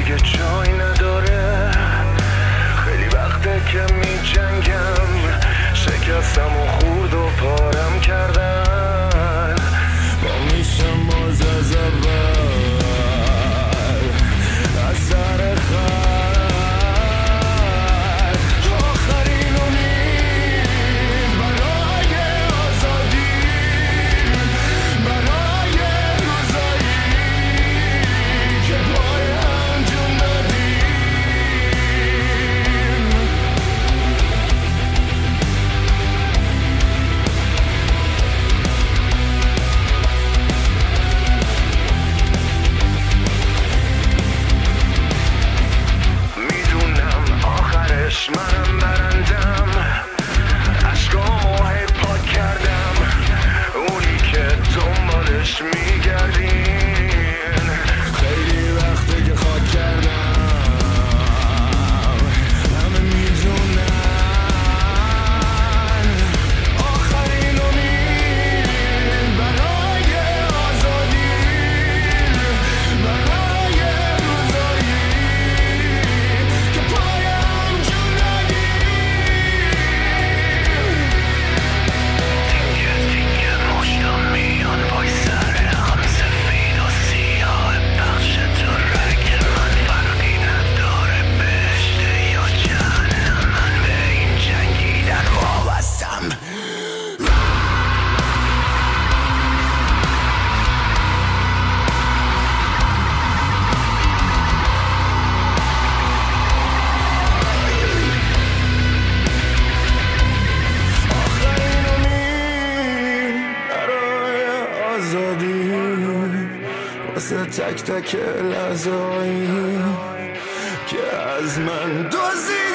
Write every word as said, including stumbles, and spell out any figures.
دیگه جای نداره. خیلی وقته که می جنگم، شکستم و خورد و پارم کردن. با میشم باز از اول، از سر خط آخرین امید برای آزادی، برای روزایی که پایم جون دادیم. میدونم آخرش منم برندم، عشقامو هی پاک کردم، اونی که دنبالش میگردین. خیلی وقته که خاک کردم، همه میدونن آخرین امید برای آزادی، برای روزایی که پایم جون دادیم. تیکه تیکه مشتم میان پای سر هم، سفید و سیاه بخش تو رگ من، فرقی نداره بهشت یا جهنم. من به این جنگیدن وابستم. آخرین امید برای آزادی، واسه تک تک لحظه‌هایی که از من دزدیدی.